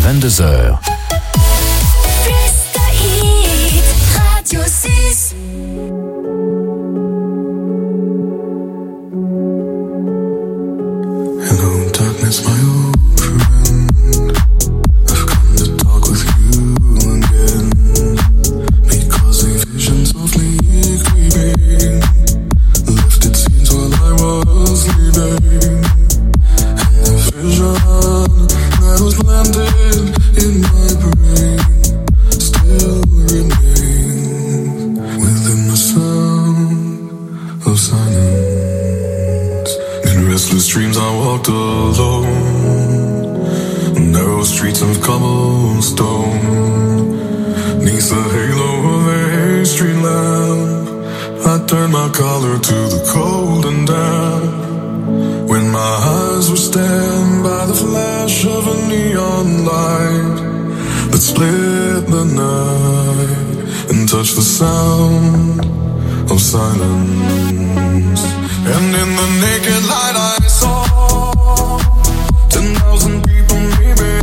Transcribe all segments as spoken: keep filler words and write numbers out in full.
vingt-deux heures. Radio six. Hello, darkness, my old friend. I've come to talk with you again, because a vision softly creeping left its scenes while I was sleeping, and the vision that was landed in my brain still remains within the sound of silence. In restless dreams I walked alone, narrow streets of cobblestone, neath the halo of a street lamp. I turned my collar to the cold and damp, when my eyes were stabbed by the flash of a neon light that split the night and touched the sound of silence. And in the naked light I saw ten thousand people, maybe,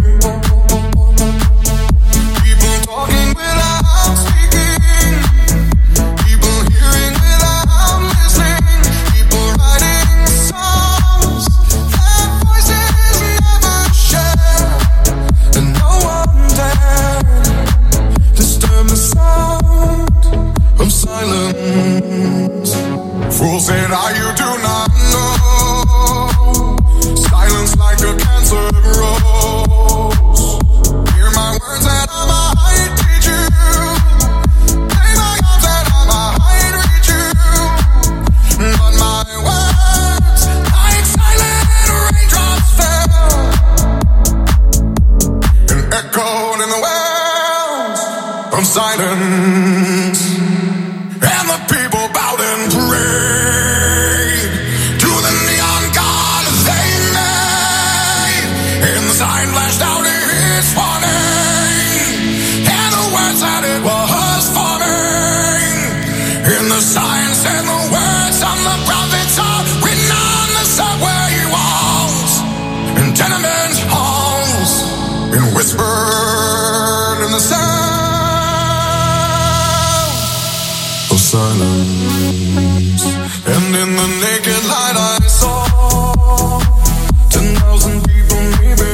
people talking without speaking, people hearing without listening, people writing songs that voices never share, and no one dared disturb the sound of silence. Fools said, "Ah, you do not know. Silence like a cancer grows. Hear my words that I might teach you. Lay my arms that I might reach you. But my words, like silent raindrops, fell and echoed in the wells of silence. And the people bowed and prayed to the neon god they made. And the sign flashed out its warning, and the words that it was forming. And the sign said the words on the prophets are written on the subway walls and tenement halls, and whispered in the sound of silence. And in the naked light I saw ten thousand people, maybe,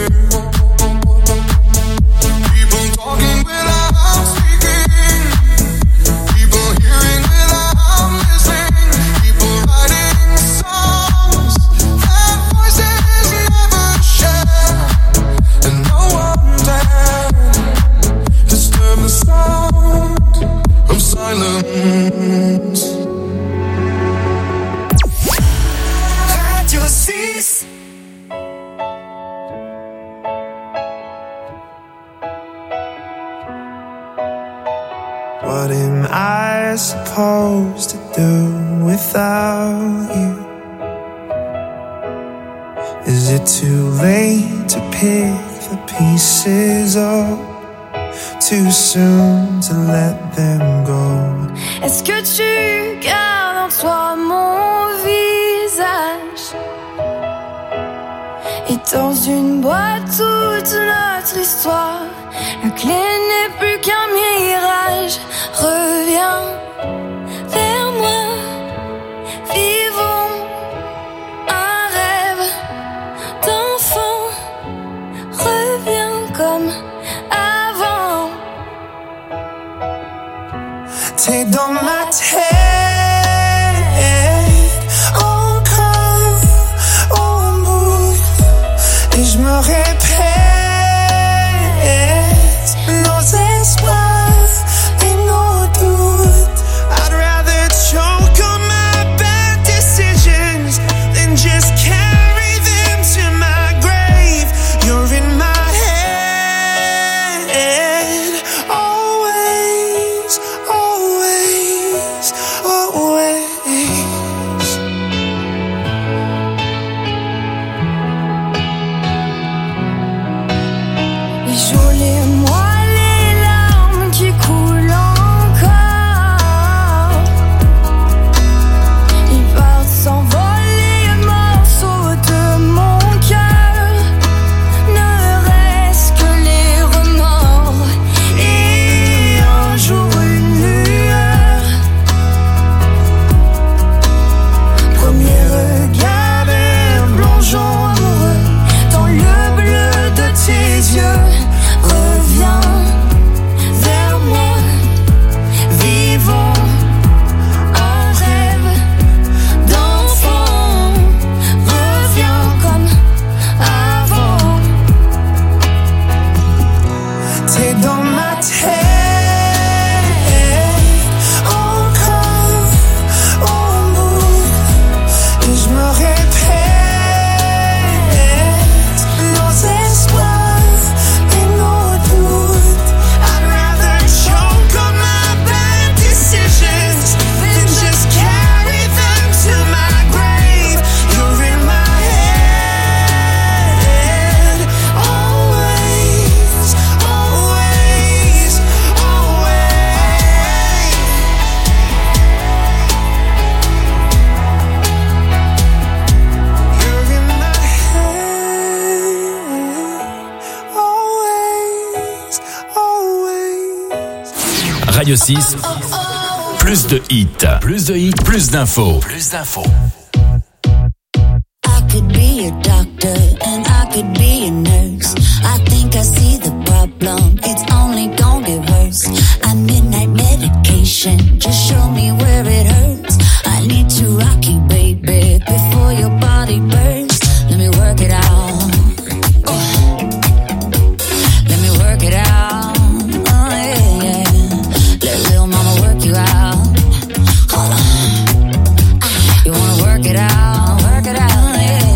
people talking without speaking, people hearing without listening, people writing songs that voices never share, and no one dared disturb the sound of silence. Radio six. What am I supposed to do without you? Is it too late to pick the pieces up? Too soon to let them go? Est-ce que tu gardes en toi mon visage? Et dans une boîte toute notre histoire, la clé n'est plus qu'un mirage. Reviens vers moi, vivons un rêve d'enfant. Reviens comme avant. T'es dans ma tête encore au bout, et je me répète nos espoirs et nos doutes. I'd rather choke on my bad decisions than just carry them to my grave. You're in my head always, always. Radio six, plus de hits, plus de hits, plus d'infos, plus d'infos. I could be a doctor and I could be a nurse. I think I see the problem, it's only gonna get worse. I midnight medication, just show me where it hurts. I need to rock you, baby, before your body bursts. Let me work it out. Oh. Let me work it out. Oh, yeah, yeah. Let little mama work you out. Hold on. You wanna work it out? Work it out.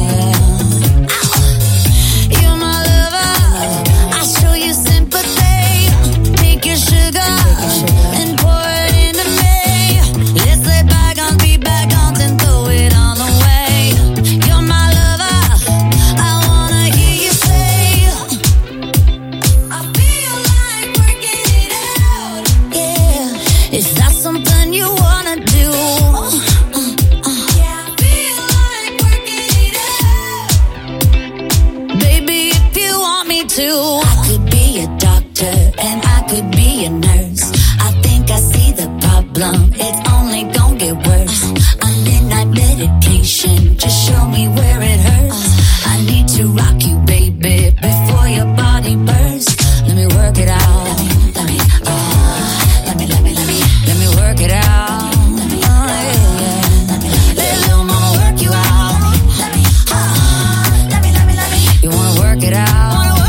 I could be a doctor and I could be a nurse. I think I see the problem, it's only gonna get worse. I'm midnight medication, just show me where it hurts. I need to rock you, baby, before your body bursts. Let me work it out. Let me, let me, oh, let me, let me, let me, let me work it out. Let me, oh, yeah, yeah. Let me, let little mama work you out. Let me, oh, let me, let me, let me. You wanna work it out?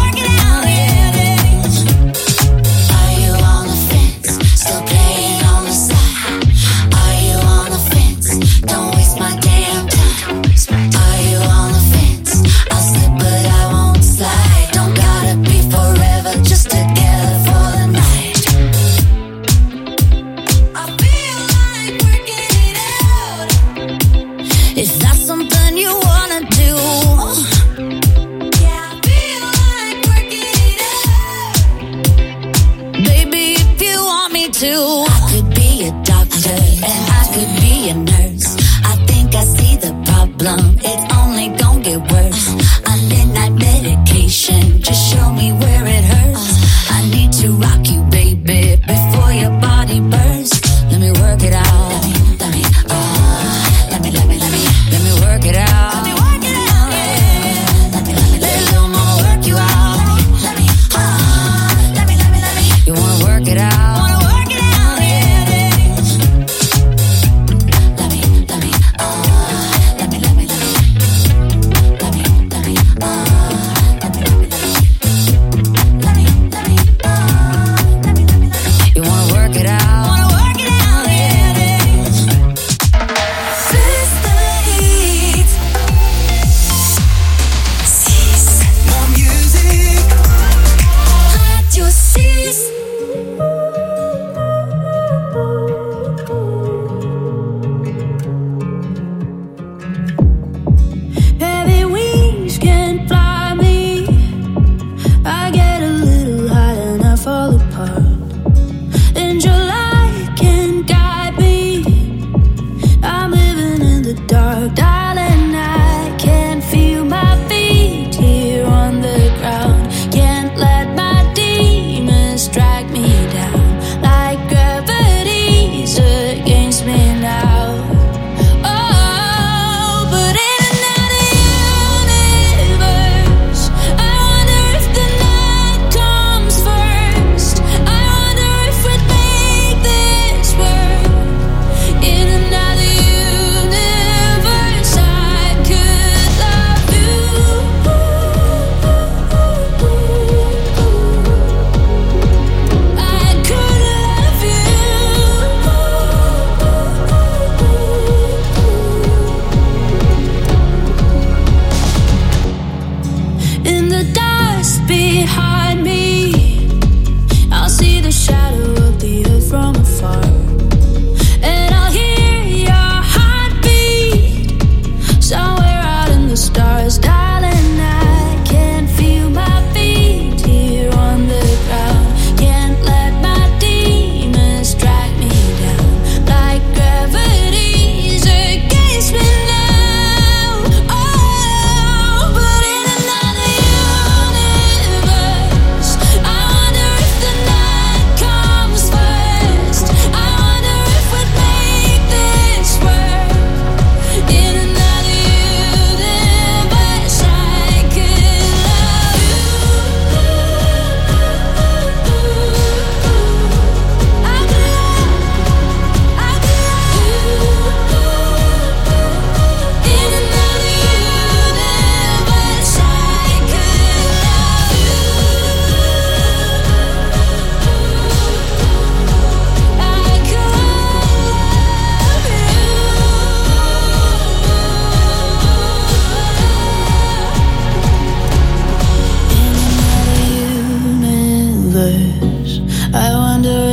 It's only gonna get worse. I'm midnight medication, just show me where it hurts. I need to rock you, baby, before your body bursts. Let me work it out. Let me, let me, oh, let me, let me, let me, let me work it out. Let me work it out. Yeah. Let me, let me, let little mama work you out. Let me, oh, let me, let me, let me. You wanna work it out?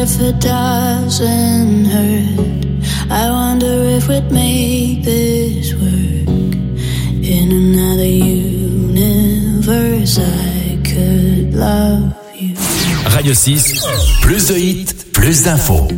if it doesn't hurt? I wonder if we'd make this work. In another universe, I could love you. Radio six, plus de hits, plus d'infos.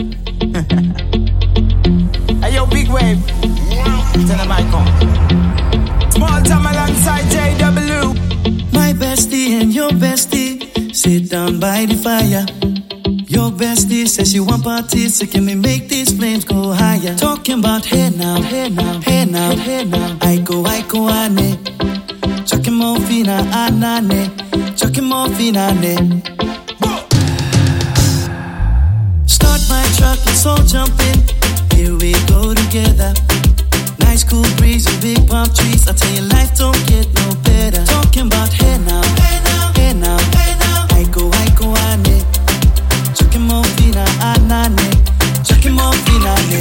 Hey yo, big wave. Tell them I come. Small time alongside J W. My bestie and your bestie sit down by the fire. Your bestie says she want parties, so can we make these flames go higher? Talking about hey now, hey now, hey now, hey now. I go, I go, ane. Chucking more fina, anane. Chucking more fina, ane. Start my truck, let's all jump in. Here we go together. Nice cool breeze and big palm trees. I tell you, life don't get no better. Talking about hey now, hey now, hey now, hey now. I go, I go, ane. Chucking more fina, anane. Chucking more fina, ane.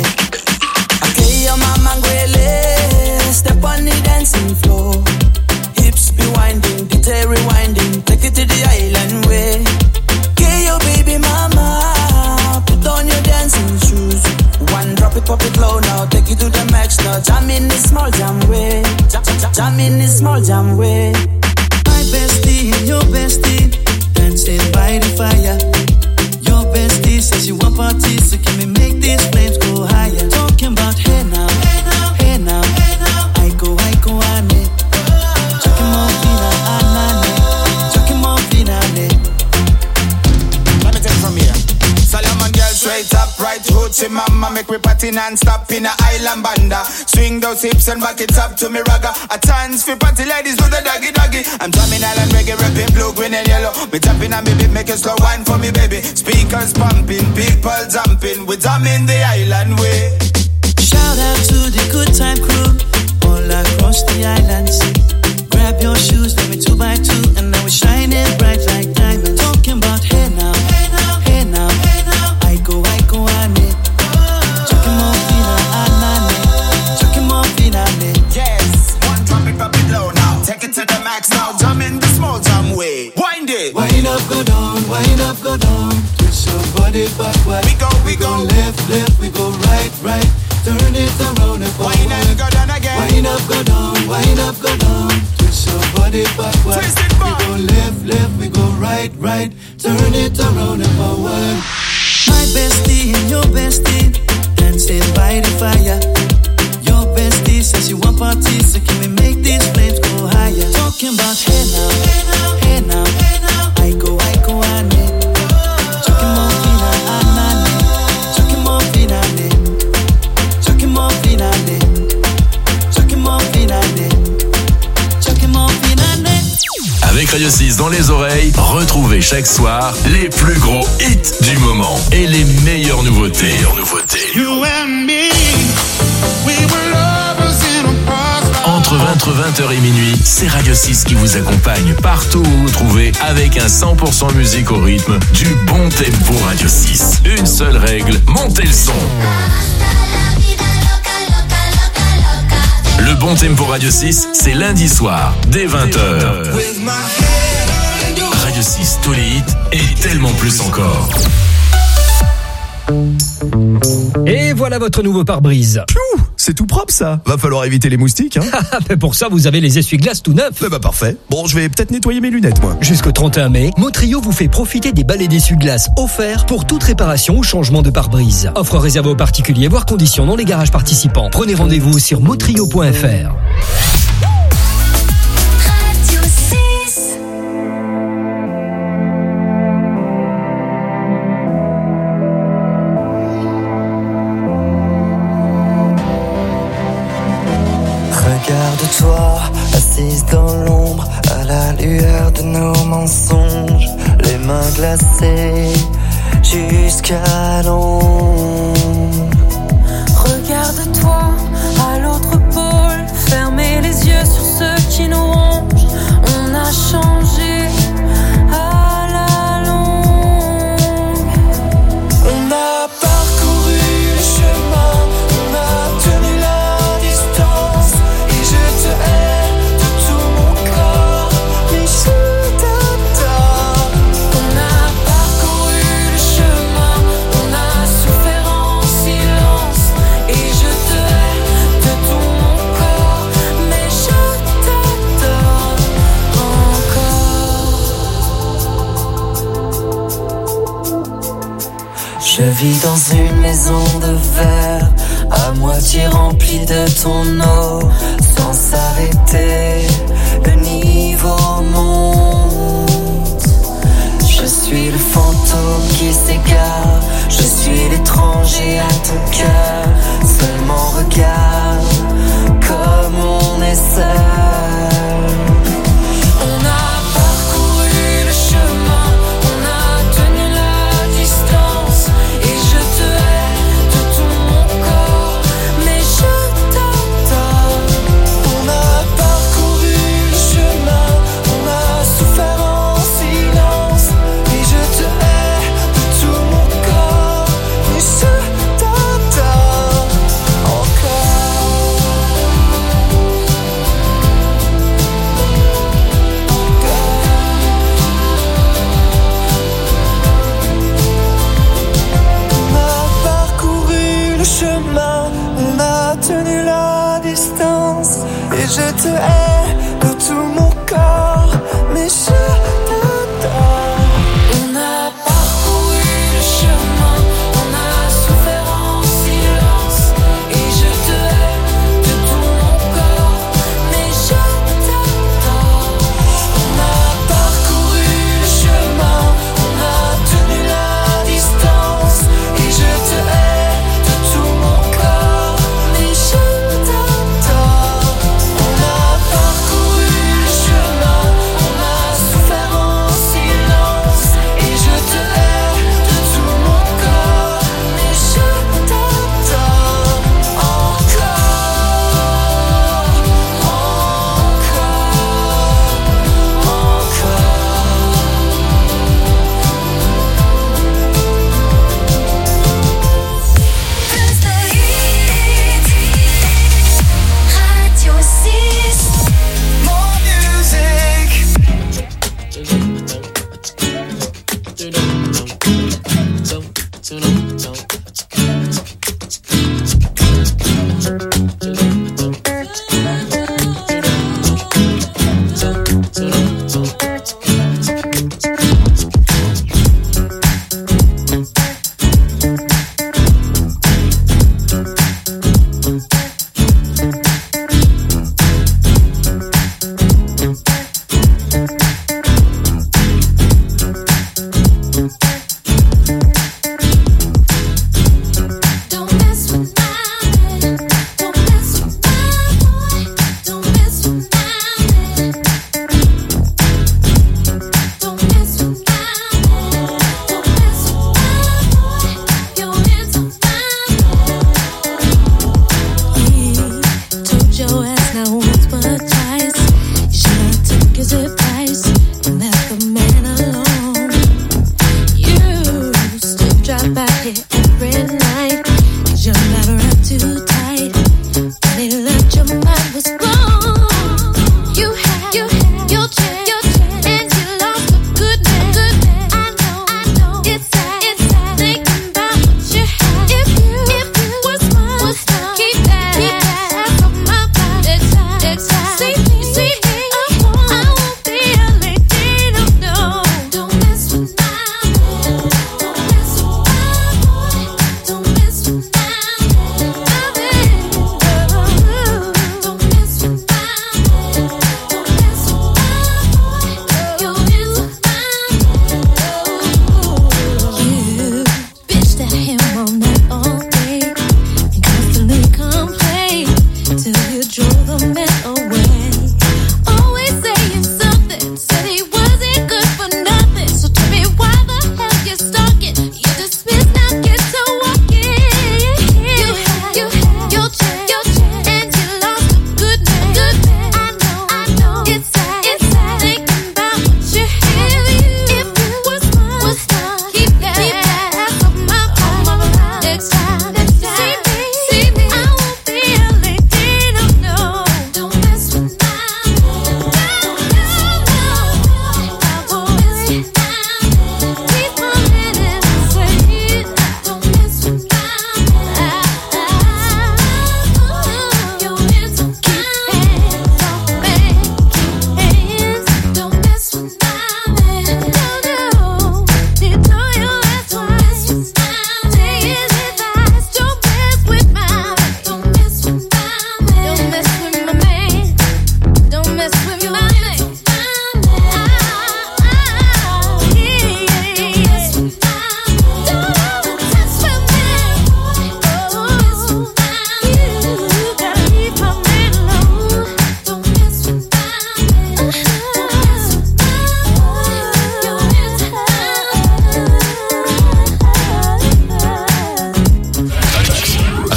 Okay, your mama ngwele. Step on the dancing floor. Hips be winding, detail rewinding. Take it to the island way. Okay, your baby mama. Put on your dancing shoes. One drop it, pop it low now. Take it to the max now. Jam in this small jam way. Jam, jam, jam in this small jam way. My bestie and your bestie dancing by the fire. Your bestie says you want parties, so can we make these flames go higher? Talking about hey now, hey now, hey now, hey now. I go, I go, ane. Chucking more fina, anane. Chucking more fina, ane. Let me take it from here. Solomon girl straight up, right hoochie mama. Make me party non-stop in a island banda. Swing those hips and back it up to me ragga. A chance for party ladies do the doggy doggy. I'm drumming island reggae, rapping blue, green and yellow. Me tapping and me beat, make a slow wine for me baby. Speakers pumping, people jumping. We drumming the island way. Shout out to the good time crew all across the islands. Grab your shoes, let me two by two, and now we're shining bright like diamonds. Talking about hey now, hey now, hey now, hey now. I go, I go, ane. Chucking more fina, anane. Chucking more fina, ane. Yes, one drop it, pop it low now. Take it to the max now. Jam in the small jam way. Wind it. Wind up, go down, wind up, go down. Twist your body backward. We go, we go. Left, left, we go right, right. Turn it around and forward. Wind and go down again. Wind up, go down, wind up, go down. Twist your body backward. Twist it We back. go left, left, we go right, right. Turn it around and forward. My bestie and your bestie dancing by the fire. Your bestie says you want parties, so can we make these flames go higher? Talking about hey now, hey now, hey now, hey now. I go, I go, ane. Chucking more fina, anane. Chucking more fina, ane. Chucking more fina, ane. Chucking more fina, ane. Chucking more fina, ane. Avec Radio six dans les oreilles, retrouvez chaque soir les plus gros hits du moment et les meilleures nouveautés. Meilleures nouveautés. You and me, we were lovers in a past life. Entre vingt heures et minuit, c'est Radio six qui vous accompagne partout où vous vous trouvez avec un cent pour cent musique au rythme du bon tempo. Radio six. Une seule règle, montez le son. Le bon tempo Radio six, c'est lundi soir, dès vingt heures. Radio six, tous les hits et tellement plus encore. Et voilà votre nouveau pare-brise. Piou, c'est tout propre ça. Va falloir éviter les moustiques, hein. Mais pour ça, vous avez les essuie-glaces tout neufs. Eh bah parfait. Bon, je vais peut-être nettoyer mes lunettes, moi. Jusqu'au trente et un mai, Motrio vous fait profiter des balais d'essuie-glaces offerts pour toute réparation ou changement de pare-brise. Offre réservée aux particuliers, voire conditions dans les garages participants. Prenez rendez-vous sur motrio point f r. Radio six. Regarde-toi, assise dans l'ombre, à la lueur de nos mensonges, les mains glacées jusqu'à l'ombre. Regarde-toi à l'autre pôle, fermez les yeux sur ceux qui nous rongent. On a changé à la longue. On a parcouru le chemin, on a tenu la distance, et je te hais de tout mon corps, mais je t'adore. On a parcouru le chemin, Je vis dans une maison de verre, à moitié remplie de ton eau, sans s'arrêter, le niveau monte. Je suis le fantôme qui s'égare, je suis l'étranger à ton cœur. Seulement regarde comme on est seul. On a parcouru le chemin, on a tenu la distance, et je te hais de tout mon corps, mais je t'adore. On a parcouru le chemin, on a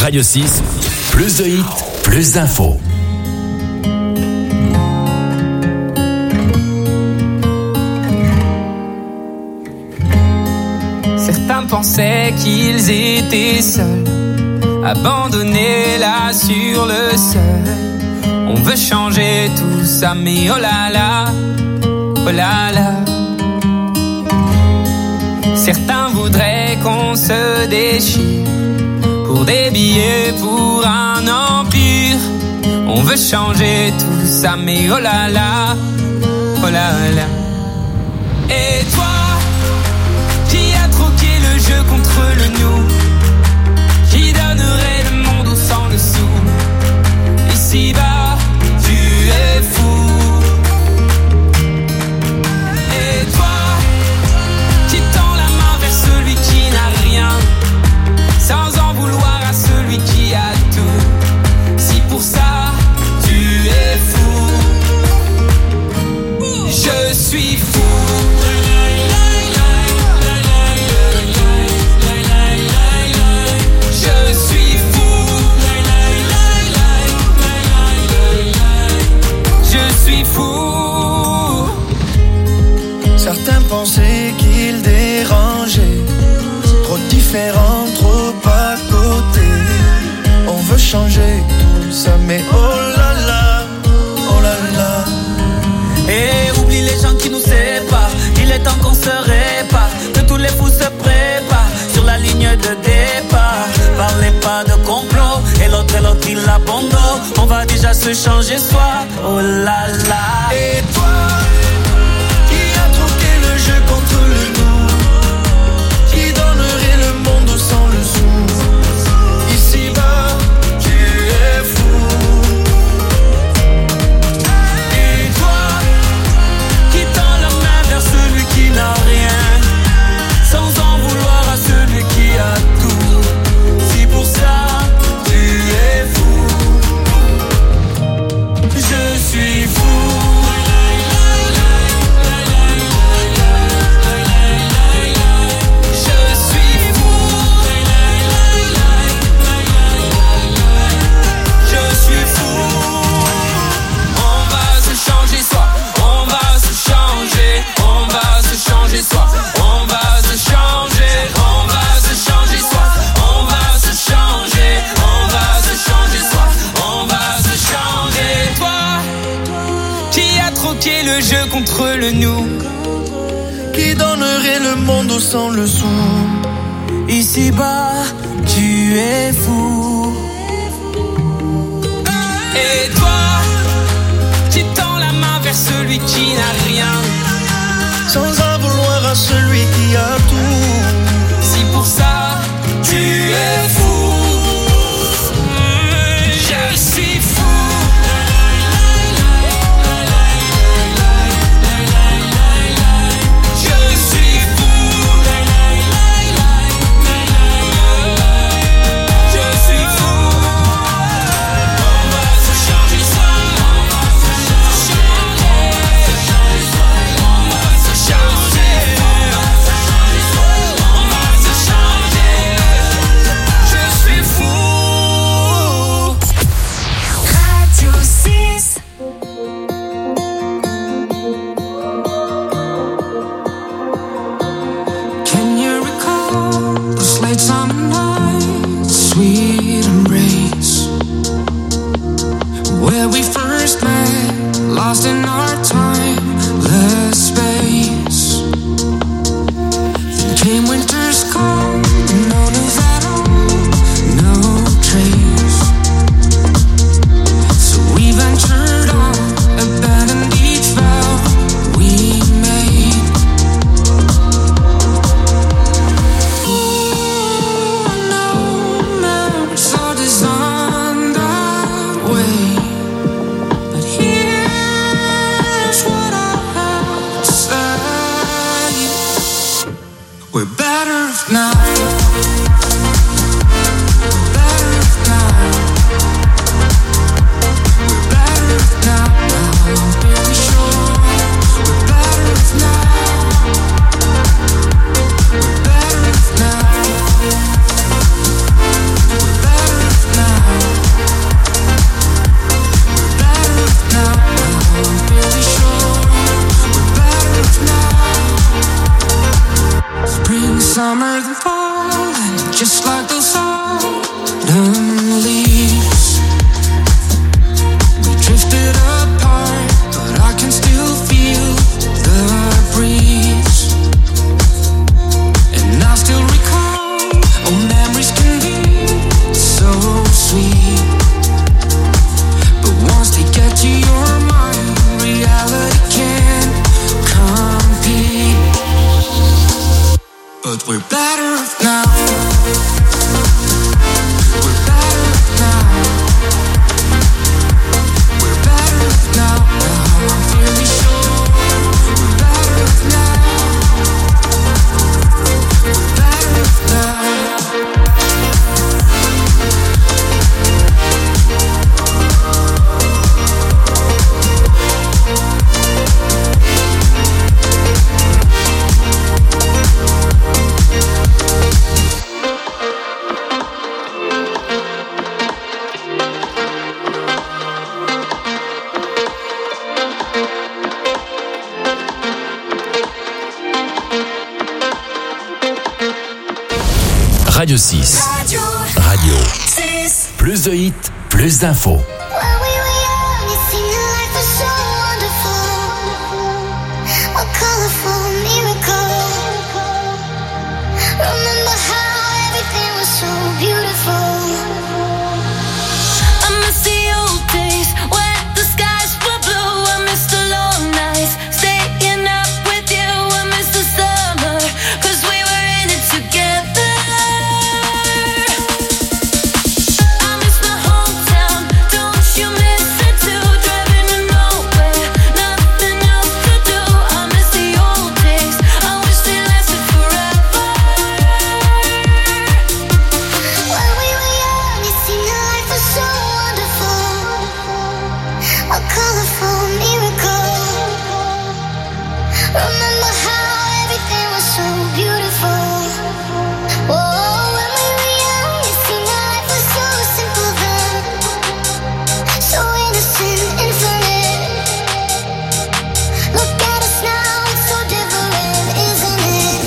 Radio six, plus de hits, plus d'infos. Certains pensaient qu'ils étaient seuls, abandonnés là sur le sol. On veut changer tout ça, mais oh là là, oh là là. Certains voudraient qu'on se déchire pour des billets, pour un empire. On veut changer tout ça, mais oh là là, oh là là. Et toi, qui a troqué le jeu contre le nous, qui donnerait le monde au sang dessous. Ici-bas, tu es fou. Et toi, qui tend la main vers celui qui n'a rien, sans en vouloir à celui qui a tout. Si pour ça, tu es fou, je suis fou. Certains pensaient qu'ils dérangeaient, trop différents, trop à côté. On veut changer tout ça, mais oh là là, oh là là. Et oublie les gens qui nous séparent, il est temps qu'on se répare, que tous les fous se préparent sur la ligne de départ. Parlez pas de complot, et l'autre et l'autre il abandonne. On va déjà se changer soi, oh là là. Et toi, jeu contre le nous, qui donnerait le monde sans le sou. Ici-bas, tu es fou. Et toi, qui tend la main vers celui qui n'a rien, sans en vouloir à celui qui a tout. Si pour ça, tu es fou, je suis fou. On va se changer, on va se changer soi. On va se changer, on va se changer soi. On va se changer. Toi, qui a troqué le jeu contre le nous, qui donnerait le monde sans le sou. Ici-bas, tu es fou. Et toi, qui tend la main vers celui qui n'a rien, sans en vouloir à celui qui a tout. Si pour ça, tu es fou, je suis fou. Je suis fou. Je suis fou. On va se changer soi. On va se changer. On va se changer. On va se changer. summer the fall, just like those autumn leaves. We drifted apart, but I can still feel the breeze. And I still recall, oh, memories can be so sweet. But once they get to your mind, reality can't compete. But we're better off now. We're better off now. We're better off now. Now I'm fairly sure. We're better off now. We're better off now. Radio six. Radio. Radio. six. Plus de hits, plus d'infos. When we were young, it seemed life was so wonderful. A colorful miracle. Remember how everything was so beautiful. I miss the old days when the skies were blue. I miss the long nights, staying up with you. I miss the summer, 'cause we were in it together. Remember how everything was so beautiful. Oh, when we were young, it seemed life was so simple then, so innocent, infinite. Look at us now, it's so different, isn't it?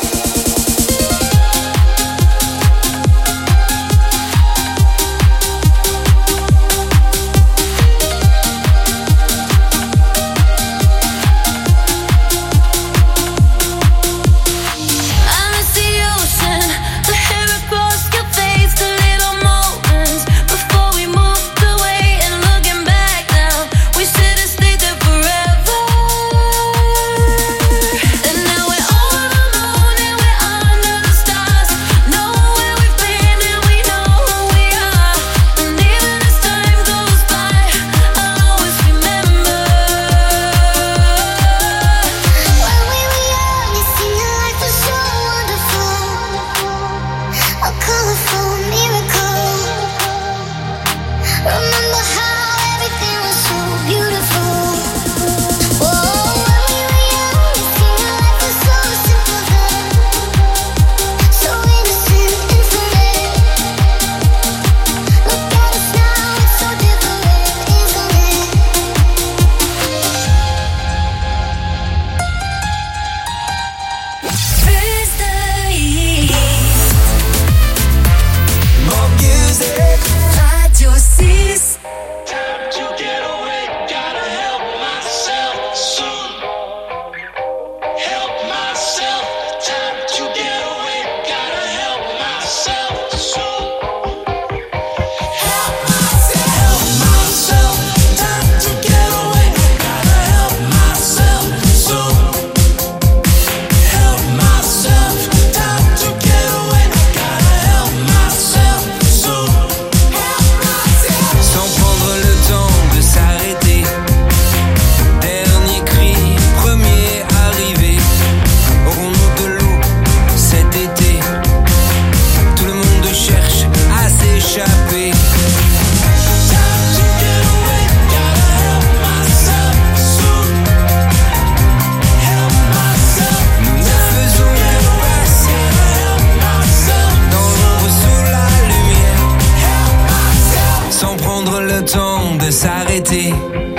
s'arrêter.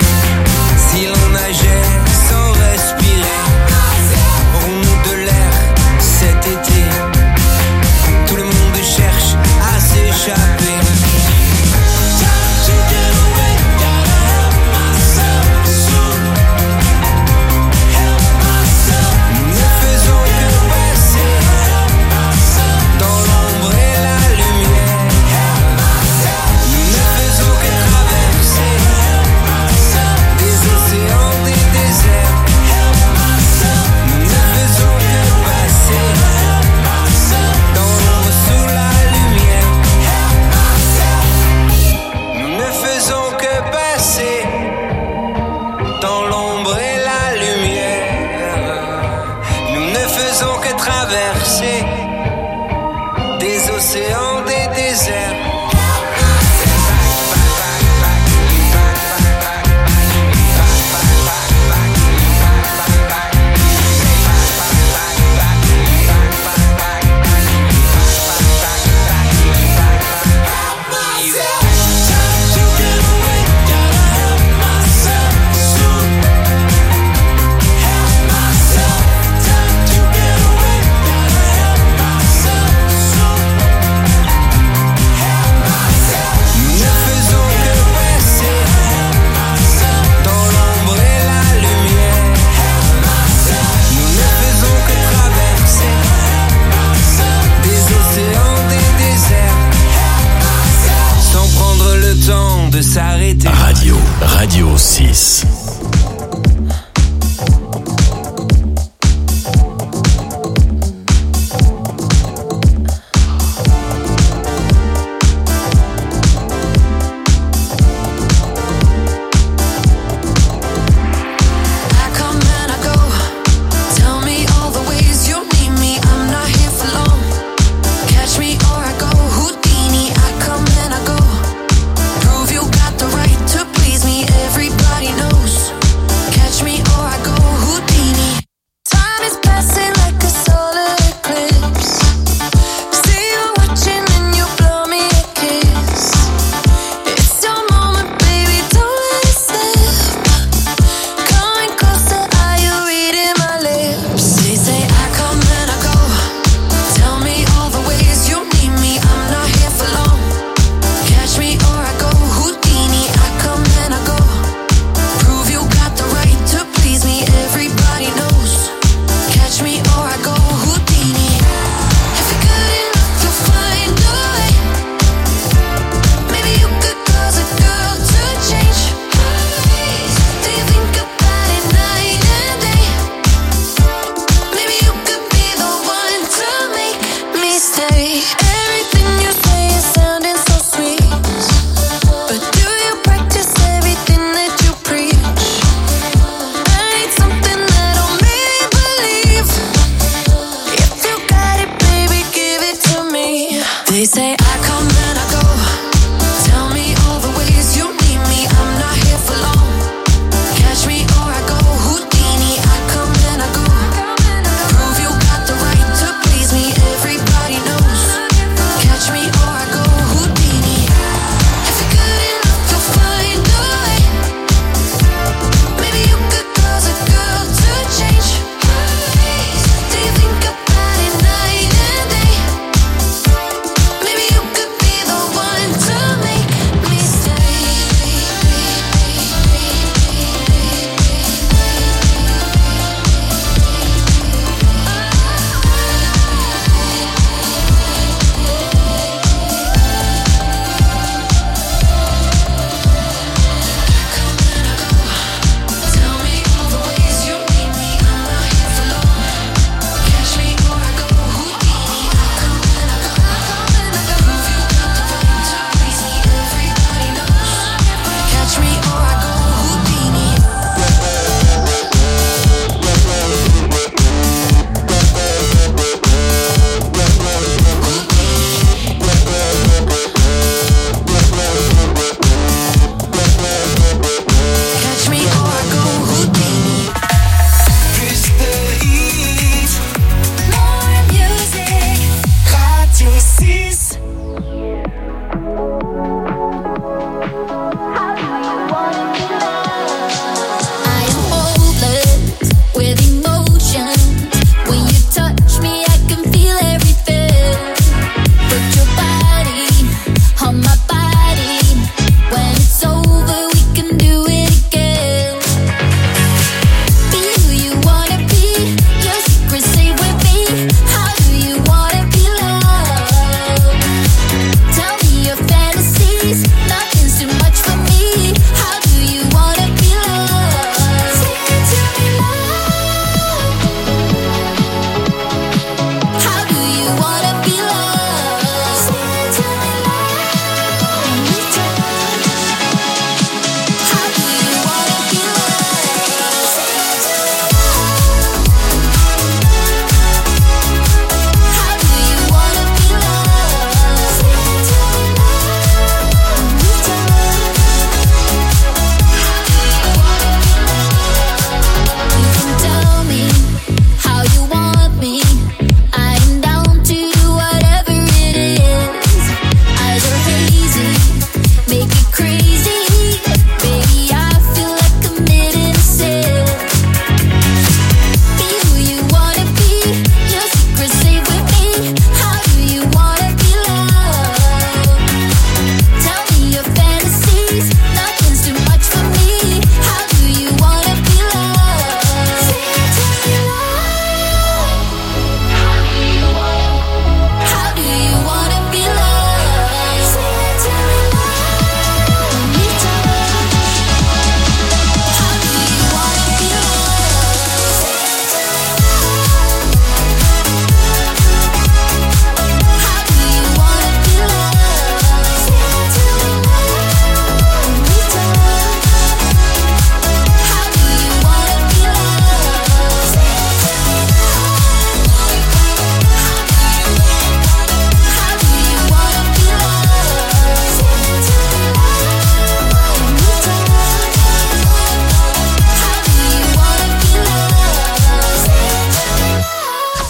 Si l'on nageait sans respirer, aurons-nous de l'air cet été? faisons que traverser des océans, des déserts. De s'arrêter. Radio, Radio six. Everybody knows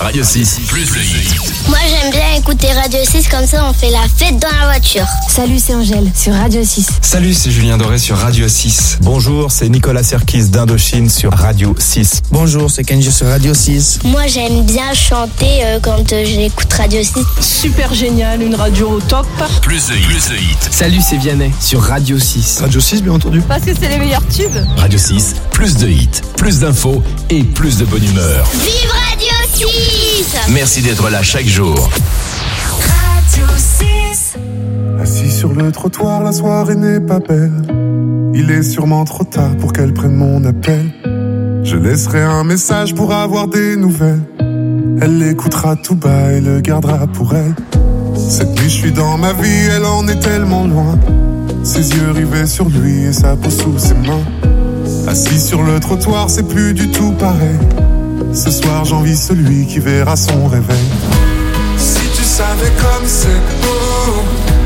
Radio six, plus de hits. Moi j'aime bien écouter Radio six, comme ça on fait la fête dans la voiture. Salut, c'est Angèle sur Radio six. Salut, c'est Julien Doré sur Radio six. Bonjour, c'est Nicolas Serkis d'Indochine sur Radio six. Bonjour, c'est Kenji sur Radio six. Moi j'aime bien chanter euh, quand euh, j'écoute Radio six. Super génial, une radio au top. Plus de hits, plus de hits. Salut, c'est Vianney sur Radio six. Radio six, bien entendu. Parce que c'est les meilleurs tubes. Radio six, plus de hits, plus d'infos et plus de bonne humeur. Vive Radio six! Merci d'être là chaque jour. Radio six. Assis sur le trottoir, la soirée n'est pas belle. Il est sûrement trop tard pour qu'elle prenne mon appel. Je laisserai un message pour avoir des nouvelles. Elle l'écoutera tout bas et le gardera pour elle. Cette nuit je suis dans ma vie, elle en est tellement loin. Ses yeux rivés sur lui et sa peau sous ses mains. Assis sur le trottoir, c'est plus du tout pareil. Ce soir j'envie celui qui verra son réveil. Si tu savais comme c'est beau,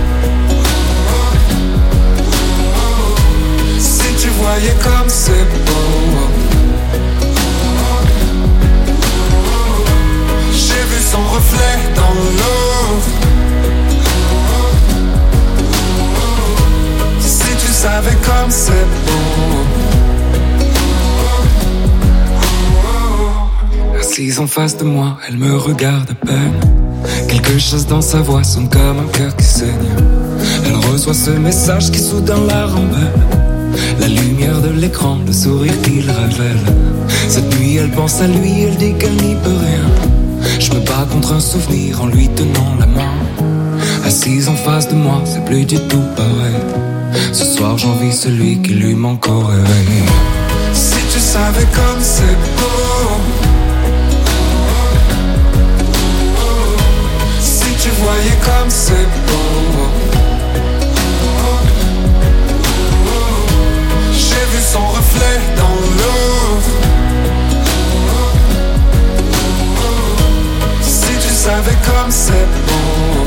si tu voyais comme c'est beau. J'ai vu son reflet dans l'eau. Si tu savais comme c'est beau. Assise en face de moi, elle me regarde à peine. Quelque chose dans sa voix sonne comme un cœur qui saigne. Elle reçoit ce message qui soudain la rembelle. La lumière de l'écran, le sourire qu'il révèle. Cette nuit elle pense à lui, elle dit qu'elle n'y peut rien. Je me bats contre un souvenir en lui tenant la main. Assise en face de moi, c'est plus du tout pareil. Ce soir j'envie celui qui lui manque au réveil. Si tu savais comme c'est beau. Si tu voyais comme c'est beau. J'ai vu son reflet dans l'eau. Si tu savais comme c'est beau.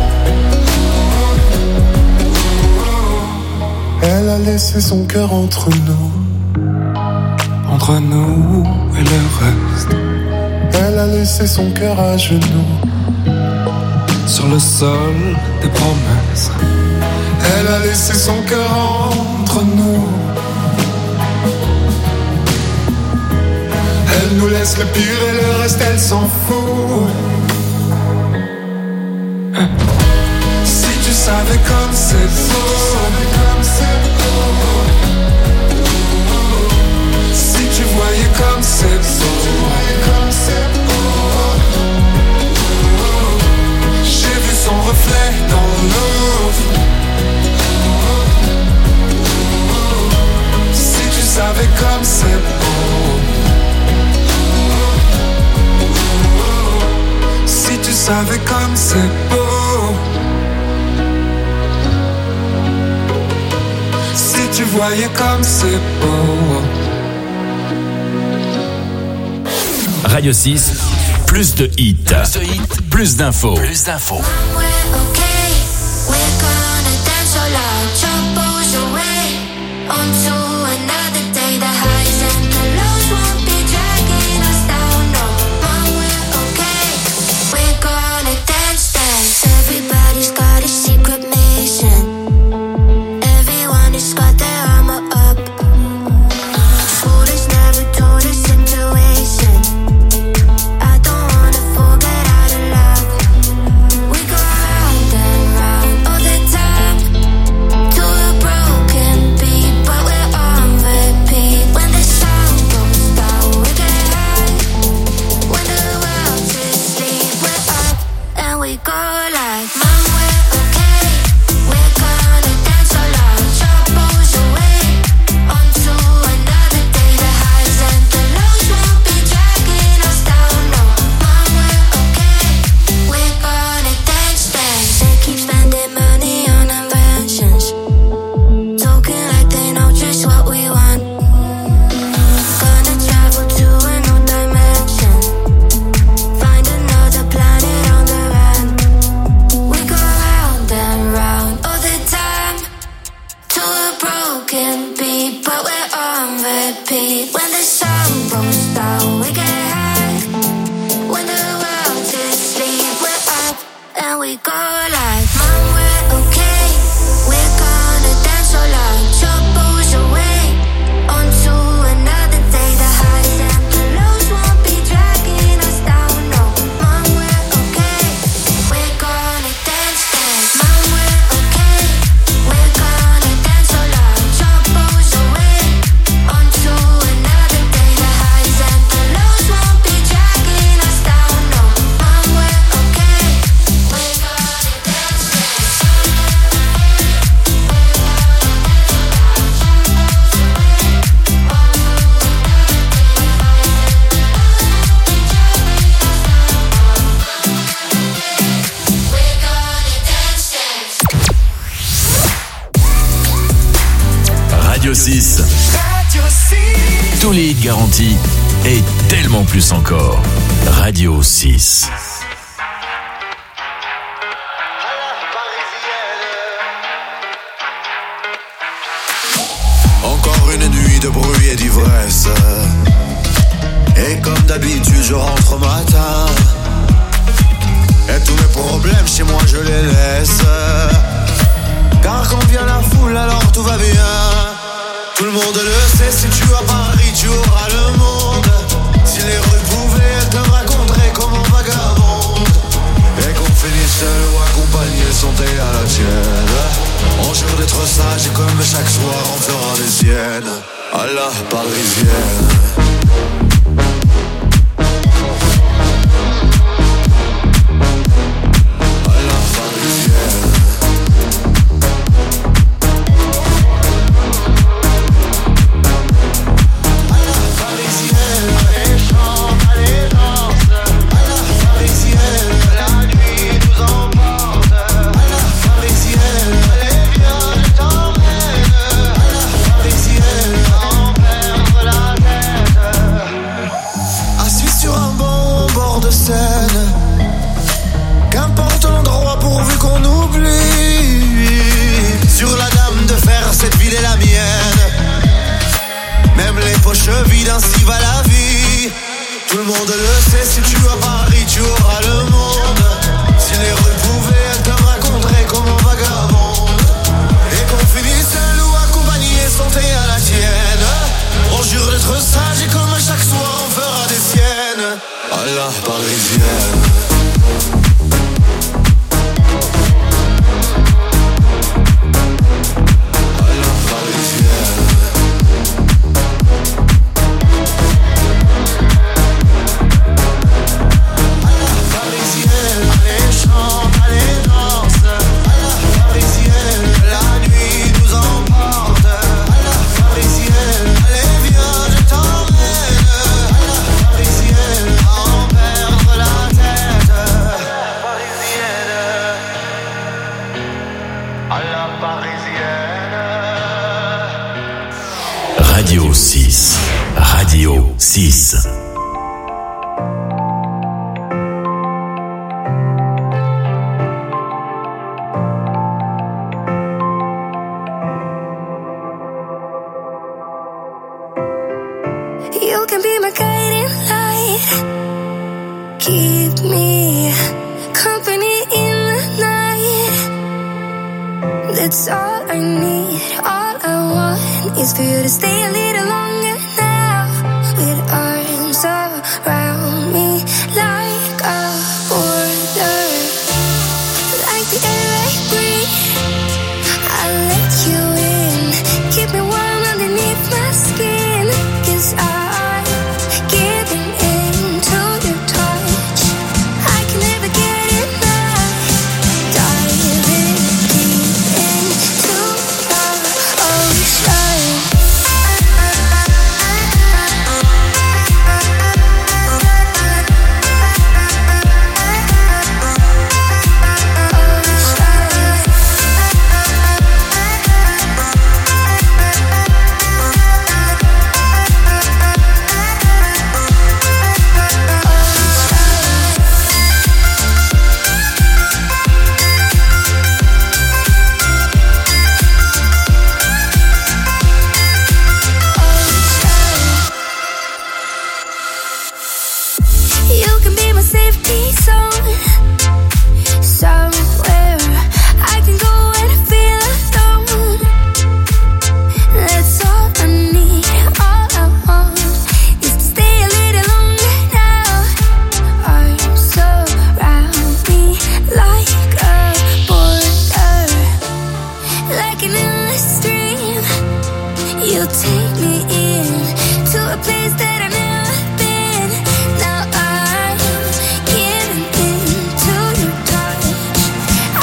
Elle a laissé son cœur entre nous. Entre nous et le reste. Elle a laissé son cœur à genoux. Sur le sol des promesses. Elle a laissé son cœur entre nous. Elle nous laisse le pire et le reste elle s'en fout. Si tu savais comme c'est beau. Si tu voyais comme c'est beau. J'ai vu son reflet dans l'eau. Si tu savais comme c'est beau. Si tu savais comme c'est beau. Si tu voyais comme c'est beau. Radio six, plus de hits. Plus de hits, plus d'infos. Plus d'infos. We're tous les hits garantis et tellement plus encore. Radio six. Encore une nuit de bruit et d'ivresse. Et comme d'habitude je rentre au matin. Et tous mes problèmes chez moi je les laisse. Car quand vient la foule alors tout va bien. Tout le monde le sait, si tu as Paris tu auras le monde. Si les rues pouvaient, elles te raconteraient comment vagabonde. Et qu'on finisse seul ou accompagné, santé à la tienne. On jure d'être sage et comme chaque soir on fera des siennes. À la parisienne. Qu'importe l'endroit pourvu qu'on oublie. Sur la dame de fer, cette ville est la mienne. Même les poches vides, ainsi va la vie. Tout le monde le sait, si tu as Paris, tu auras le monde. Si les rues pouvaient, elles te raconteraient comment vagabonde. Et qu'on finisse seul ou accompagné, santé à la tienne. On jure d'être sage et comme chaque soir on fera des siennes. À la parisienne. Radio six. Radio six. You can be my guiding light. Keep me company in the night. That's all I need. All I want is for you to stay a little longer now. With arms around me like a border. Like the air I breathe, I'll let you in. Keep me warm underneath my skin. 'Cause I'm giving in to your touch. I can never get enough. Diving deep into your ocean. You can be my safety zone. Somewhere I can go and feel alone. That's all I need. All I want is to stay a little longer now. Arms surround me like a border. Like an endless stream, you take me in to a place that I've never been. Now I'm giving in to your touch. I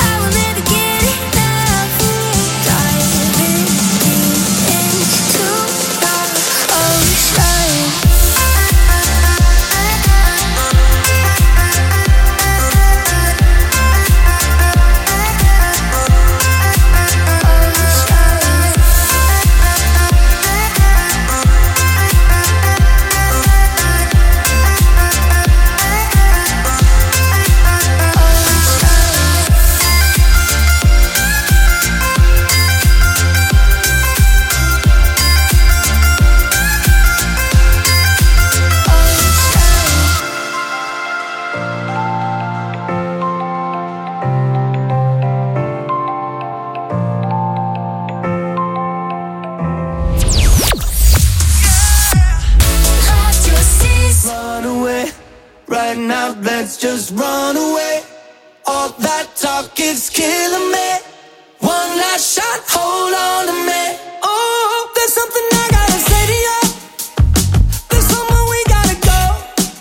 right now, let's just run away. All that talk is killing me. One last shot, hold on to me. Oh, there's something I gotta say to you. There's somewhere we gotta go.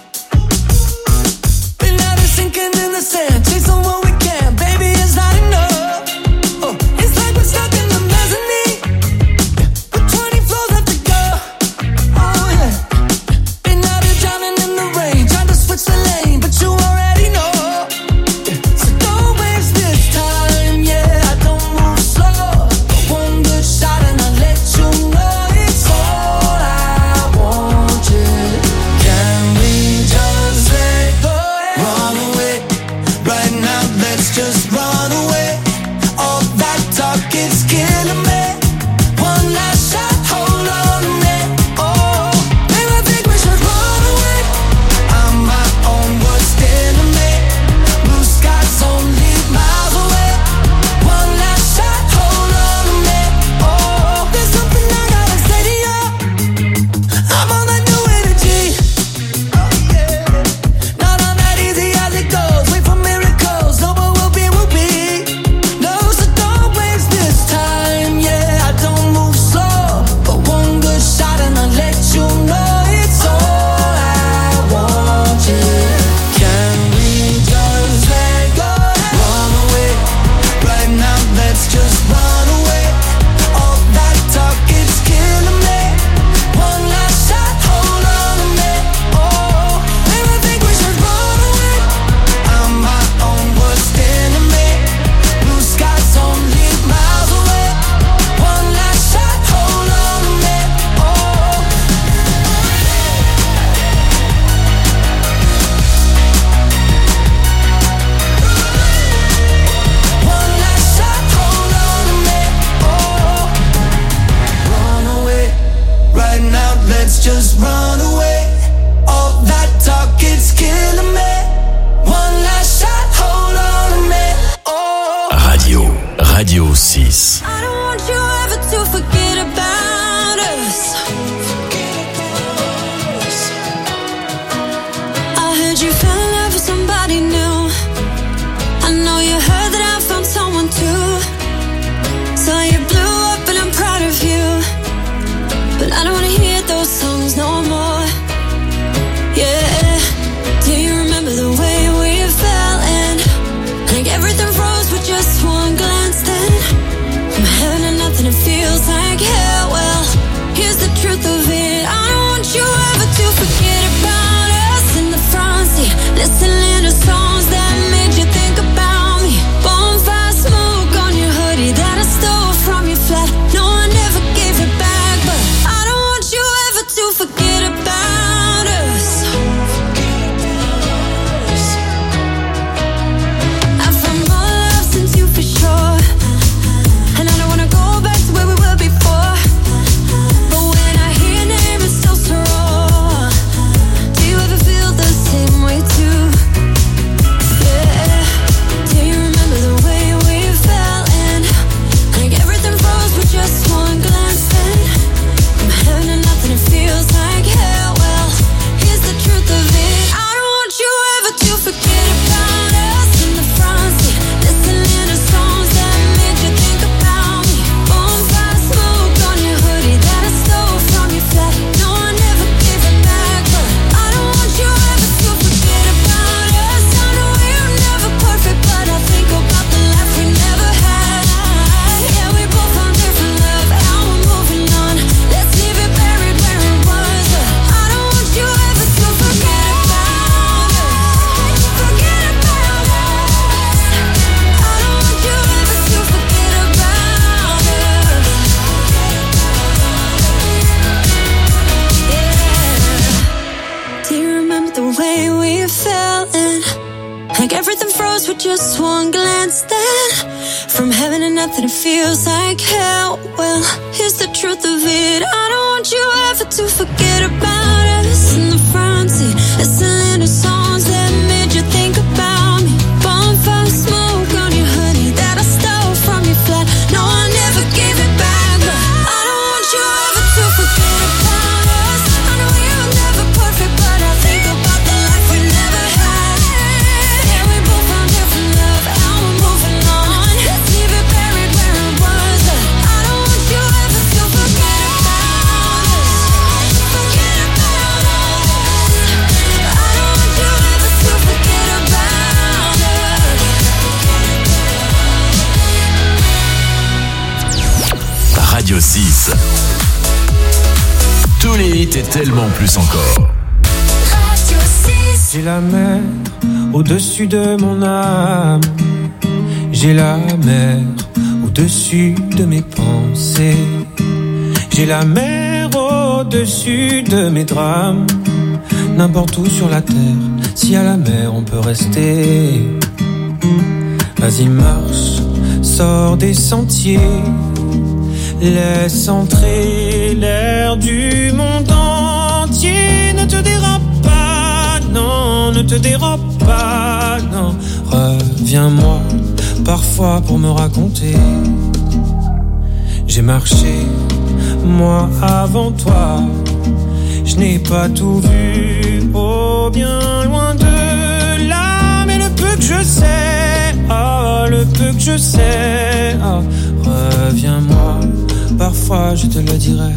Been out of sinking in the sand, chasing what we can. Baby, it's not enough. Oh, it's like we're stuck in the mezzanine with twenty floors left to go. Oh yeah. Been out of drowning in the rain, trying to switch the lane, but you already know. So don't waste this time, yeah. I don't move slow. One good shot and I'll let you know it's all I want, yeah. Can we just let go? Run away. Right now, let's just run away. All that talk is killing me. One last shot, hold on to me. Oh, baby, I think we should run away. I'm my own worst enemy. Blue skies only miles away. One last shot, hold on to me. Oh, there's something I gotta say to you. I'm on that new energy. Oh yeah. Not on that easy as it goes. Wait for miracles. No, but we'll be, we'll be. No, so don't waste this time. Yeah, I don't move slow, but one good shot and I'll let you know it's all I want. Yeah. Can we just let go? Run away. Right now, let's just run away. All that talk is killing me. One last shot, hold on to me. Oh, baby, I think we should run away. I'm my own worst enemy. Blue skies only miles away. One last shot, hold on to me. Oh. One last shot, hold on to me. Oh. Run away. Right now, let's just run away. All that talk is killing me. One last shot, hold on to me. Oh. Radio, Radio six. I don't want you ever to forget about us. I heard you fell in love with somebody new. I know you heard that I found someone too. So you blew up and I'm proud of you. But I don't wanna hear those songs no more. Yeah. Do you remember the way we fell in? Like everything froze with just one glance then. From heaven to nothing, it feels like hell. Well, here's the truth of it. I don't want you ever to forget about us in the front seat, listening to songs that made you think about me. Bonfire smoke on your hoodie that I stole from your flat. No, I never gave it back, but I don't want you ever to forget about us. I found more love since you for sure, and I don't wanna go back to where we were before. But when I hear your name, it's still so raw. Do you ever feel the same way too? Yeah. Do you remember the way we fell in? Like everything froze with just one glance then. From heaven to nothing, it feels like hell. Well, here's the truth of it. I don't want you ever to forget about us in the front seat, listening to songs that made you think about me. Bonfire smoke on your hoodie that I stole from your flat. No, I never gave it back, but I don't want you ever to forget about us. I know we're never perfect, but I think about the life we never had. Yeah, we both found different love, now we're moving on. Let's leave it buried where it was. But I don't want you ever to forget about us. Forget about us. I don't want you ever to forget about us. Yeah. Do you remember the way we fell in? Like everything froze with just one glance then. From heaven to nothing, it feels like hell. Well, here's the truth of it. I don't want you ever to forget about us in the front seat, listening to songs that made you think about me. Bonfire smoke on your hoodie that I stole from your flat. No, I never gave it back, but I don't want you ever to forget about us. I know we were never perfect, but I think about the life we never six. Tous les hits et tellement plus encore. J'ai la mer au-dessus de mon âme. J'ai la mer au-dessus de mes pensées. J'ai la mer au-dessus de mes drames. N'importe où sur la terre, si à la mer on peut rester. Vas-y marche, sors des sentiers. Laisse entrer l'air du monde entier. Ne te dérobe pas, non, ne te dérobe pas, non. Reviens-moi parfois pour me raconter. J'ai marché, moi avant toi. Je n'ai pas tout vu, oh bien loin de là. Mais le peu que je sais, oh le peu que je sais, oh, reviens-moi, parfois je te le dirai.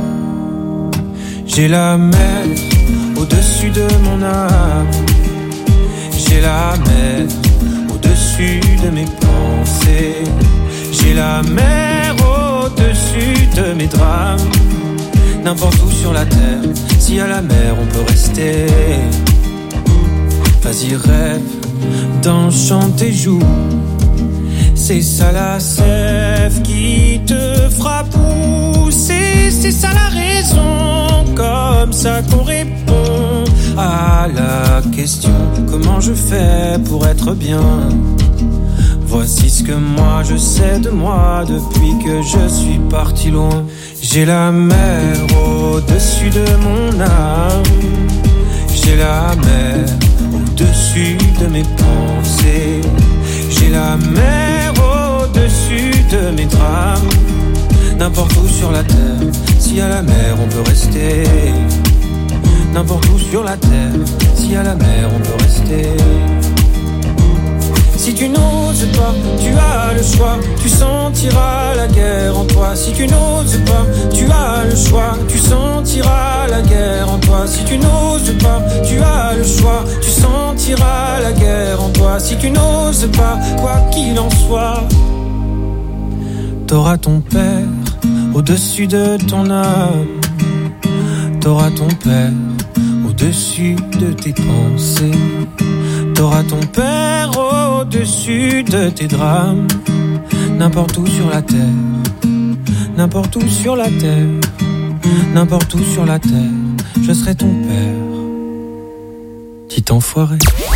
J'ai la mer au-dessus de mon âme. J'ai la mer au-dessus de mes pensées. J'ai la mer au-dessus de mes drames. N'importe où sur la terre, si à la mer on peut rester. Vas-y rêve, danse, chante et joue. C'est ça la sève qui te fera pousser. C'est ça la raison, comme ça qu'on répond à la question: comment je fais pour être bien? Voici ce que moi je sais de moi depuis que je suis parti loin. J'ai la mer au-dessus de mon âme. J'ai la mer au-dessus de mes pensées. J'ai la mer au-dessus de mes drames. N'importe où sur la terre, si à la mer on peut rester. N'importe où sur la terre, si à la mer on peut rester. Si tu n'oses pas, tu as le choix, tu sentiras la guerre en toi. Si tu n'oses pas, tu as le choix, tu sentiras la guerre en toi. Si tu n'oses pas, tu as le choix, tu sentiras la guerre en toi. Si tu n'oses pas, quoi qu'il en soit, t'auras ton père au-dessus de ton âme. T'auras ton père au-dessus de tes pensées. T'auras ton père au-dessus de tes drames. N'importe où sur la terre, n'importe où sur la terre, n'importe où sur la terre, je serai ton père, petit enfoiré.